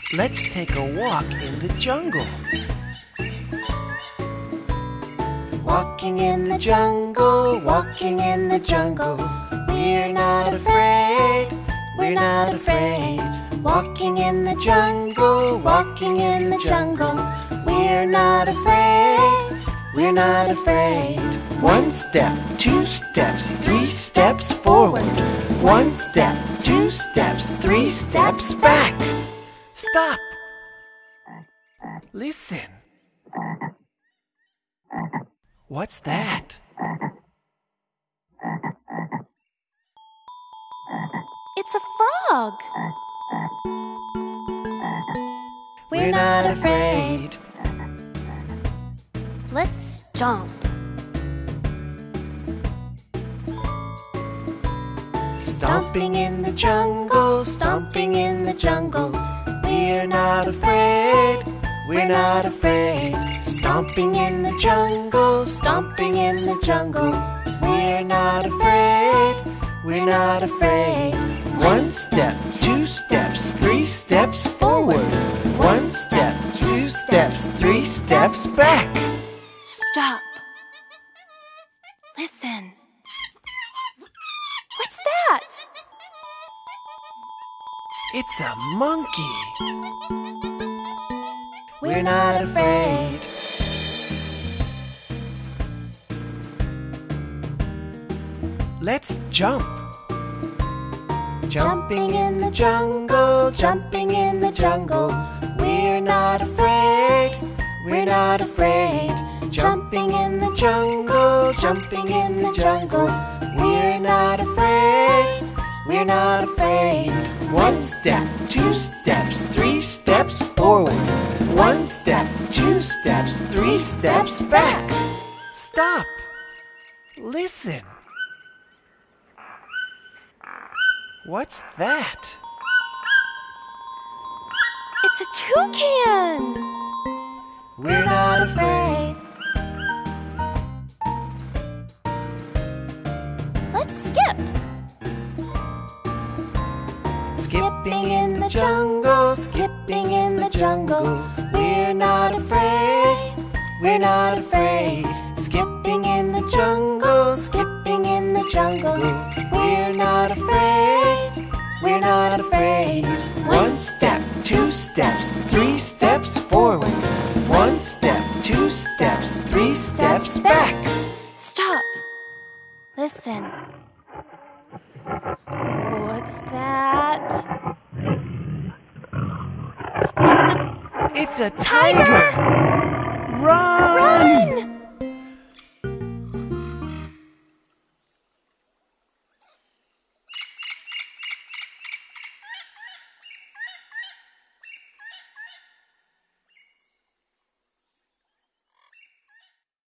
Let's take a walk in the jungle. Walking in the jungle, walking in the jungle. We're not afraid, we're not afraid. Walking in the jungle, walking in the jungle. We're not afraid, we're not afraid. 1 step, 2 steps, 3 steps forward. 1 step, 2 steps, 3 steps back. Stop! Listen. What's that? It's a frog. We're not afraid. Let's jump. Stomping in the jungle, stomping in the jungle. We're not afraid, we're not afraid. Stomping in the jungle, stomping in the jungle. We're not afraid, we're not afraid. 1 step, 2 steps, 3 steps forward. 1 step, 2 steps, 3 steps back. Stop. Listen. What's that? It's a monkey. We're not afraid. Let's jump. Jumping in the jungle, jumping in the jungle. We're not afraid, we're not afraid. Jumping in the jungle, jumping in the jungle. We're not afraid, we're not afraid. 1 step, 2 steps, 3 steps forward. 1 step, 2 steps, 3 steps back. Stop. Listen. What's that? It's a toucan. We're not afraid. Let's skip. Skipping in the jungle, skipping in the jungle. We're not afraid, we're not afraid. Skipping in the jungle, skipping in the jungle. We're not afraid, we're not afraid. 1 step, 2 steps, 3 steps forward. 1 step, 2 steps, 3 steps back. Stop. Listen. What's that? It's a tiger! Run! Run!